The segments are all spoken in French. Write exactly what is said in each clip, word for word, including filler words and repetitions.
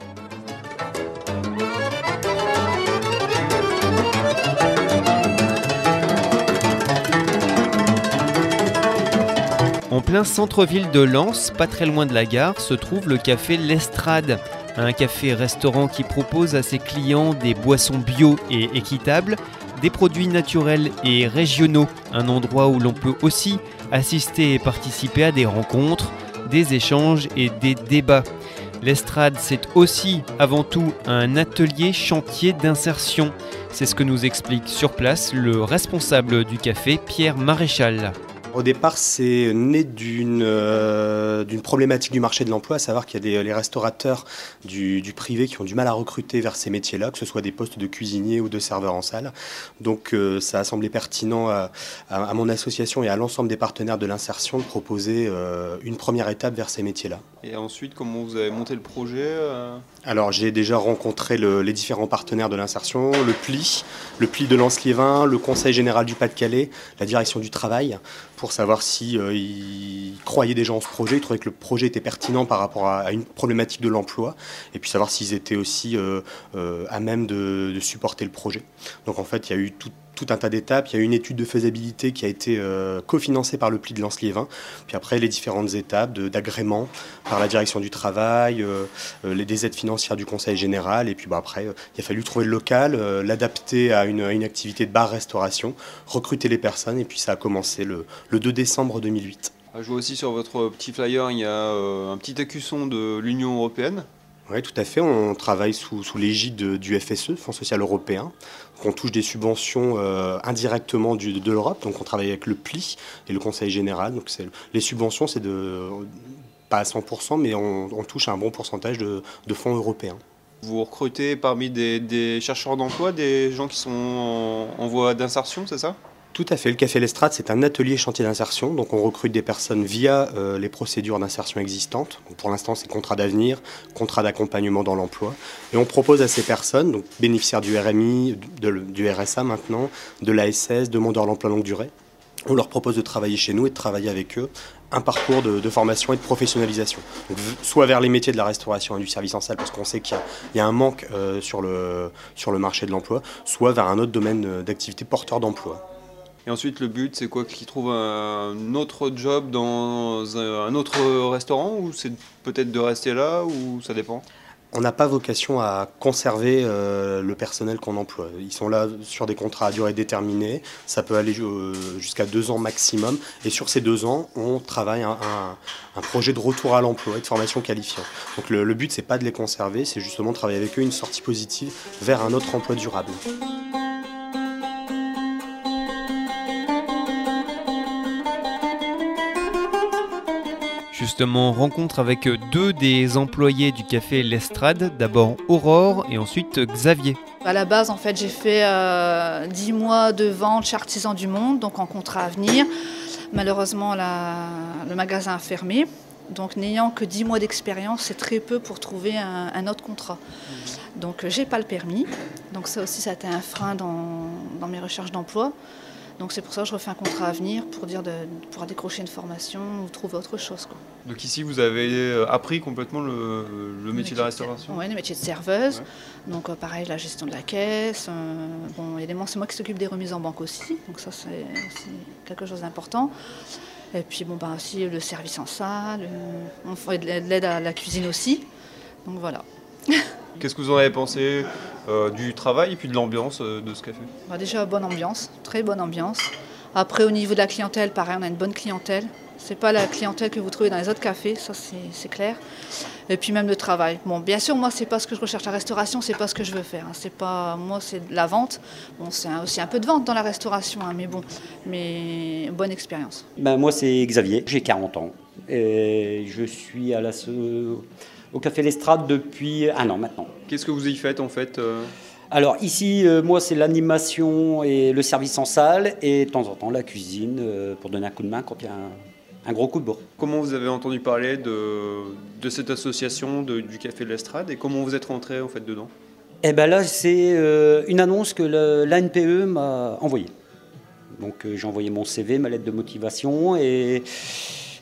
En plein centre-ville de Lens, pas très loin de la gare, se trouve le café L'Estrade, un café-restaurant qui propose à ses clients des boissons bio et équitables, des produits naturels et régionaux, un endroit où l'on peut aussi assister et participer à des rencontres, des échanges et des débats. L'Estrade, c'est aussi, avant tout, un atelier chantier d'insertion. C'est ce que nous explique sur place le responsable du café, Pierre Maréchal. Au départ, c'est né d'une euh, d'une problématique du marché de l'emploi, à savoir qu'il y a des les restaurateurs du, du privé qui ont du mal à recruter vers ces métiers-là, que ce soit des postes de cuisinier ou de serveur en salle. Donc euh, ça a semblé pertinent à, à, à mon association et à l'ensemble des partenaires de l'insertion de proposer euh, une première étape vers ces métiers-là. Et ensuite, comment vous avez monté le projet euh... Alors j'ai déjà rencontré le, les différents partenaires de l'insertion, le P L I, le P L I de Lens-Liévin, le Conseil général du Pas-de-Calais, la direction du travail, pour savoir si euh, ils croyaient déjà en ce projet, ils trouvaient que le projet était pertinent par rapport à, à une problématique de l'emploi, et puis savoir s'ils étaient aussi euh, euh, à même de, de supporter le projet. Donc en fait, il y a eu tout, tout un tas d'étapes. Il y a eu une étude de faisabilité qui a été euh, cofinancée par le P L I de Lens-Liévin, puis après les différentes étapes de, d'agrément par la direction du travail, euh, euh, les, des aides financières du Conseil général, et puis bah, après, euh, il a fallu trouver le local, euh, l'adapter à une, à une activité de bar-restauration, recruter les personnes, et puis ça a commencé le, le deux décembre deux mille huit. Je vois aussi sur votre petit flyer, il y a euh, un petit écusson de l'Union européenne. Oui, tout à fait. On travaille sous, sous l'égide du F S E, Fonds social européen. On touche des subventions euh, indirectement du, de l'Europe. Donc on travaille avec le P L I et le Conseil général. Donc c'est, les subventions, c'est de, pas à cent pour cent, mais on, on touche à un bon pourcentage de, de fonds européens. Vous recrutez parmi des, des chercheurs d'emploi, des gens qui sont en, en voie d'insertion, c'est ça ? Tout à fait. Le Café L'Estrade, c'est un atelier chantier d'insertion. Donc on recrute des personnes via euh, les procédures d'insertion existantes. Donc, pour l'instant, c'est contrat d'avenir, contrat d'accompagnement dans l'emploi. Et on propose à ces personnes, donc bénéficiaires du R M I, de, du R S A maintenant, de l'A S S, demandeurs d'emploi longue durée, on leur propose de travailler chez nous et de travailler avec eux un parcours de, de formation et de professionnalisation. Donc, soit vers les métiers de la restauration et du service en salle, parce qu'on sait qu'il y a, il y a un manque euh, sur, le, sur le marché de l'emploi, soit vers un autre domaine d'activité porteur d'emploi. Et ensuite, le but, c'est quoi? Qu'ils trouvent un autre job dans un autre restaurant, ou c'est peut-être de rester là, ou ça dépend? On n'a pas vocation à conserver euh, le personnel qu'on emploie. Ils sont là sur des contrats à durée déterminée. Ça peut aller euh, jusqu'à deux ans maximum. Et sur ces deux ans, on travaille un, un, un projet de retour à l'emploi et de formation qualifiante. Donc le, le but, c'est pas de les conserver, c'est justement de travailler avec eux une sortie positive vers un autre emploi durable. Justement, rencontre avec deux des employés du café L'Estrade, d'abord Aurore et ensuite Xavier. À la base, en fait, j'ai fait euh, dix mois de vente chez Artisans du Monde, donc en contrat à venir. Malheureusement, la, le magasin a fermé. Donc n'ayant que dix mois d'expérience, c'est très peu pour trouver un, un autre contrat. Donc j'ai pas le permis. Donc ça aussi, ça a été un frein dans, dans mes recherches d'emploi. Donc c'est pour ça que je refais un contrat à venir pour dire de, de pouvoir décrocher une formation ou trouver autre chose, quoi. Donc ici, vous avez appris complètement le, le métier de la restauration? Oui, le métier de serveuse. Ouais. Donc euh, pareil, la gestion de la caisse. Euh, bon, évidemment, c'est moi qui s'occupe des remises en banque aussi. Donc ça, c'est, c'est quelque chose d'important. Et puis bon, bah, aussi le service en salle. Euh, on fait de l'aide à la cuisine aussi. Donc voilà. Qu'est-ce que vous en avez pensé euh, du travail et puis de l'ambiance euh, de ce café? Bah déjà, bonne ambiance, très bonne ambiance. Après, au niveau de la clientèle, pareil, on a une bonne clientèle. C'est pas la clientèle que vous trouvez dans les autres cafés, ça c'est, c'est clair. Et puis même le travail. Bon, bien sûr, moi, c'est pas ce que je recherche. La restauration, c'est pas ce que je veux faire. Hein. C'est pas, moi, c'est de la vente. Bon, c'est un, aussi un peu de vente dans la restauration, hein, mais bon, mais bonne expérience. Ben, moi, c'est Xavier, j'ai quarante ans. Et je suis à la... au Café L'Estrade depuis un an maintenant. Qu'est-ce que vous y faites en fait euh... Alors ici, euh, moi c'est l'animation et le service en salle et de temps en temps la cuisine euh, pour donner un coup de main quand il y a un, un gros coup de bourre. Comment vous avez entendu parler de, de cette association de, du Café L'Estrade et comment vous êtes rentré en fait dedans? Eh ben là c'est euh, une annonce que le, l'A N P E m'a envoyée. Donc euh, j'ai envoyé mon C V, ma lettre de motivation et...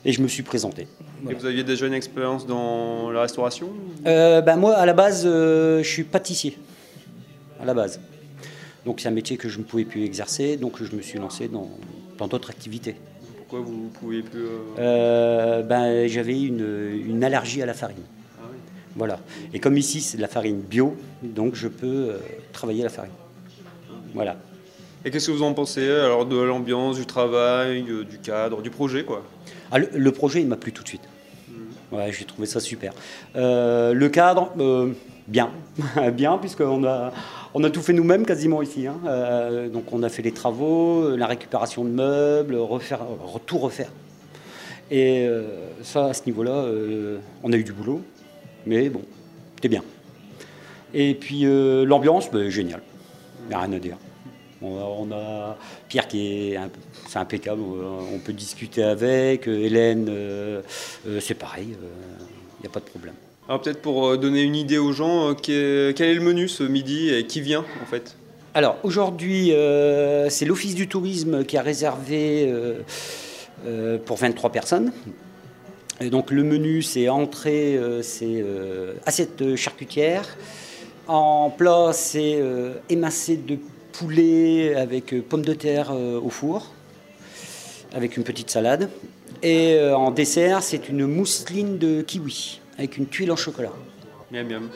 et je me suis présenté. Voilà. Et vous aviez déjà une expérience dans la restauration? euh, ben Moi, à la base, euh, je suis pâtissier, à la base. Donc c'est un métier que je ne pouvais plus exercer, donc je me suis lancé dans, dans d'autres activités. Pourquoi vous ne pouviez plus euh... Euh, ben, J'avais une, une allergie à la farine. Ah oui. Voilà. Et comme ici, c'est de la farine bio, donc je peux euh, travailler la farine. Voilà. Et qu'est-ce que vous en pensez alors de l'ambiance, du travail, euh, du cadre, du projet quoi? Ah, le, le projet, il m'a plu tout de suite. Mmh. Ouais, j'ai trouvé ça super. Euh, le cadre, euh, bien. bien, puisqu'on a, on a tout fait nous-mêmes quasiment ici. Hein. Euh, donc on a fait les travaux, la récupération de meubles, refaire, tout refaire. Et euh, ça, à ce niveau-là, euh, on a eu du boulot. Mais bon, c'était bien. Et puis euh, l'ambiance, ben, génial. Il n'y a rien à dire. On a, on a Pierre qui est un, c'est impeccable, on peut discuter avec, Hélène, euh, euh, c'est pareil, il euh, n'y a pas de problème. Alors peut-être pour donner une idée aux gens, euh, quel est le menu ce midi et qui vient en fait? Alors aujourd'hui, euh, c'est l'Office du tourisme qui a réservé euh, euh, pour vingt-trois personnes. Et donc le menu, c'est entrée, euh, c'est euh, assiette charcutière. En plat, c'est euh, émincé de poulet avec euh, pommes de terre euh, au four, avec une petite salade. Et euh, en dessert, c'est une mousseline de kiwi, avec une tuile en chocolat. Miam miam.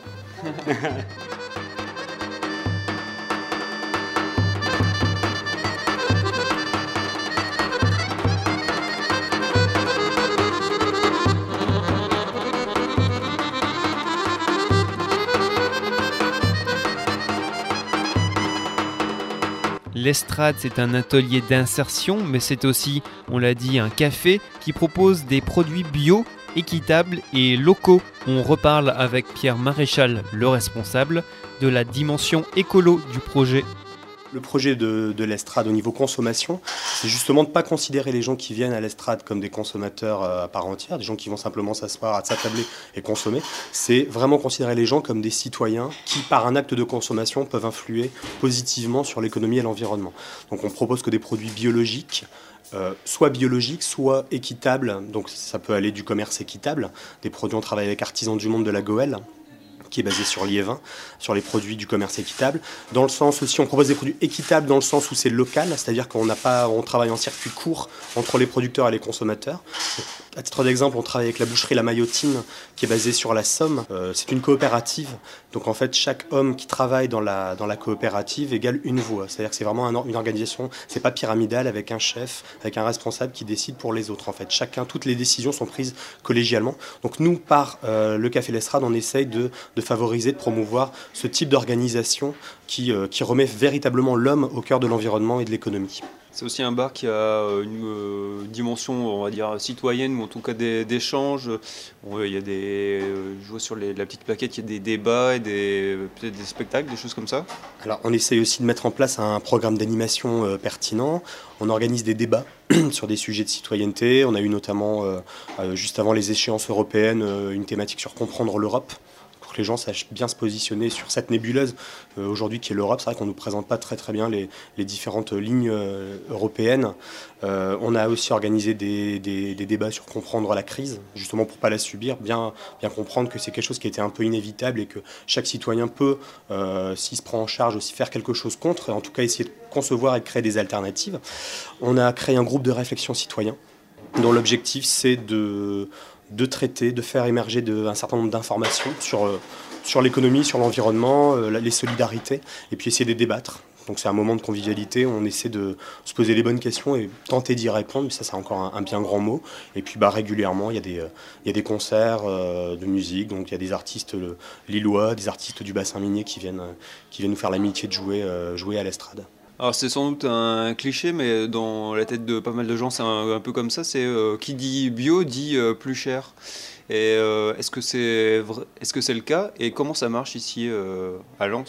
L'Estrade, c'est un atelier d'insertion, mais c'est aussi, on l'a dit, un café qui propose des produits bio, équitables et locaux. On reparle avec Pierre Maréchal, le responsable, de la dimension écolo du projet. Le projet de, de l'Estrade au niveau consommation, c'est justement de ne pas considérer les gens qui viennent à l'Estrade comme des consommateurs à part entière, des gens qui vont simplement s'asseoir à s'attabler et consommer. C'est vraiment considérer les gens comme des citoyens qui, par un acte de consommation, peuvent influer positivement sur l'économie et l'environnement. Donc on propose que des produits biologiques, Euh, soit biologiques, soit équitables. Donc ça peut aller du commerce équitable. Des produits, on travaille avec Artisans du Monde de la Goëlle, qui est basé sur Liévin, sur les produits du commerce équitable. Dans le sens aussi, on propose des produits équitables dans le sens où c'est local, c'est-à-dire qu'on n'a pas, on travaille en circuit court entre les producteurs et les consommateurs. À titre d'exemple, on travaille avec la boucherie La Maillotine, qui est basée sur la Somme. Euh, c'est une coopérative, donc en fait, chaque homme qui travaille dans la, dans la coopérative égale une voix. C'est-à-dire que c'est vraiment un, une organisation, c'est pas pyramidal avec un chef, avec un responsable qui décide pour les autres. En fait, chacun, toutes les décisions sont prises collégialement. Donc nous, par euh, le Café L'Estrade, on essaye de, de favoriser, de promouvoir ce type d'organisation qui, euh, qui remet véritablement l'homme au cœur de l'environnement et de l'économie. C'est aussi un bar qui a une euh, dimension, on va dire, citoyenne, ou en tout cas d'échanges. Il y a des, euh, je vois sur les, la petite plaquette, il y a des débats et des, peut-être des spectacles, des choses comme ça. Alors, on essaye aussi de mettre en place un programme d'animation euh, pertinent. On organise des débats sur des sujets de citoyenneté. On a eu notamment, euh, euh, juste avant les échéances européennes, euh, une thématique sur comprendre l'Europe, pour que les gens sachent bien se positionner sur cette nébuleuse euh, aujourd'hui qui est l'Europe. C'est vrai qu'on ne nous présente pas très très bien les, les différentes lignes euh, européennes. Euh, on a aussi organisé des, des, des débats sur comprendre la crise, justement pour ne pas la subir, bien, bien comprendre que c'est quelque chose qui était un peu inévitable et que chaque citoyen peut, euh, s'il se prend en charge, aussi faire quelque chose contre, et en tout cas essayer de concevoir et de créer des alternatives. On a créé un groupe de réflexion citoyen dont l'objectif c'est de... de traiter, de faire émerger de, un certain nombre d'informations sur, euh, sur l'économie, sur l'environnement, euh, les solidarités, et puis essayer de débattre. Donc c'est un moment de convivialité, on essaie de se poser les bonnes questions et tenter d'y répondre, mais ça c'est encore un, un bien grand mot. Et puis bah, régulièrement, il y a des, euh, il y a des concerts euh, de musique, donc il y a des artistes euh, lillois, des artistes du bassin minier qui viennent, euh, qui viennent nous faire l'amitié de jouer, euh, jouer à l'Estrade. Alors c'est sans doute un cliché, mais dans la tête de pas mal de gens, c'est un, un peu comme ça. C'est euh, qui dit bio dit euh, plus cher. Et euh, est-ce que c'est vrai, est-ce que c'est le cas? Et comment ça marche ici euh, à Lens, quoi?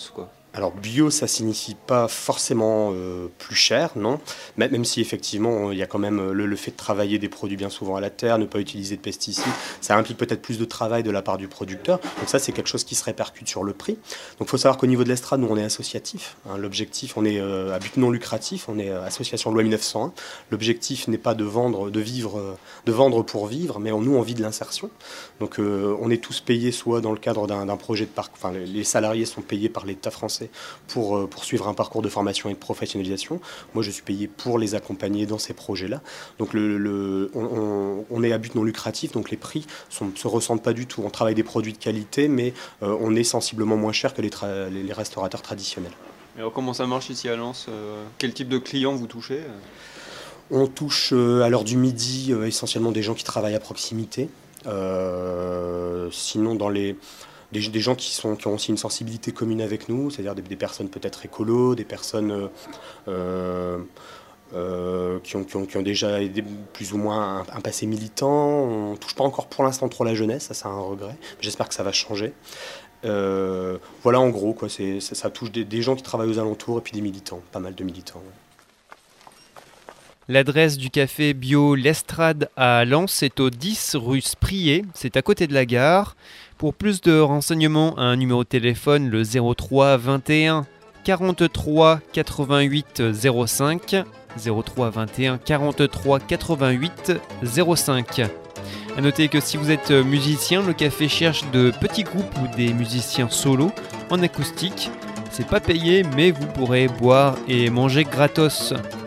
Alors bio, ça signifie pas forcément euh, plus cher, non. Même si effectivement il y a quand même le, le fait de travailler des produits bien souvent à la terre, ne pas utiliser de pesticides, ça implique peut-être plus de travail de la part du producteur. Donc ça c'est quelque chose qui se répercute sur le prix. Donc il faut savoir qu'au niveau de l'Estrade, nous on est associatif. Hein, l'objectif, on est euh, à but non lucratif, on est euh, association loi mille neuf cent un. L'objectif n'est pas de vendre, de vivre, euh, de vendre pour vivre, mais on, nous on vit de l'insertion. Donc euh, on est tous payés soit dans le cadre d'un, d'un projet de parc, enfin les, les salariés sont payés par l'État français pour euh, poursuivre un parcours de formation et de professionnalisation. Moi, je suis payé pour les accompagner dans ces projets-là. Donc, le, le, on, on, on est à but non lucratif, donc les prix ne se ressentent pas du tout. On travaille des produits de qualité, mais euh, on est sensiblement moins cher que les, tra- les, les restaurateurs traditionnels. Et alors, comment ça marche ici à Lens? euh, Quel type de clients vous touchez? On touche euh, à l'heure du midi euh, essentiellement des gens qui travaillent à proximité. Euh, sinon, dans les... Des, des gens qui, sont, qui ont aussi une sensibilité commune avec nous, c'est-à-dire des, des personnes peut-être écolos, des personnes euh, euh, qui, ont, qui, ont, qui ont déjà des, plus ou moins un, un passé militant. On ne touche pas encore pour l'instant trop la jeunesse, ça c'est un regret, j'espère que ça va changer. Euh, voilà en gros, quoi, c'est, ça, ça touche des, des gens qui travaillent aux alentours et puis des militants, pas mal de militants. Ouais. L'adresse du café bio L'Estrade à Lens est au dix rue Sprier, c'est à côté de la gare. Pour plus de renseignements, un numéro de téléphone, le zéro trois vingt et un quarante-trois quatre-vingt-huit zéro cinq, zéro trois vingt et un quarante-trois quatre-vingt-huit zéro cinq. A noter que si vous êtes musicien, le café cherche de petits groupes ou des musiciens solos en acoustique. C'est pas payé, mais vous pourrez boire et manger gratos.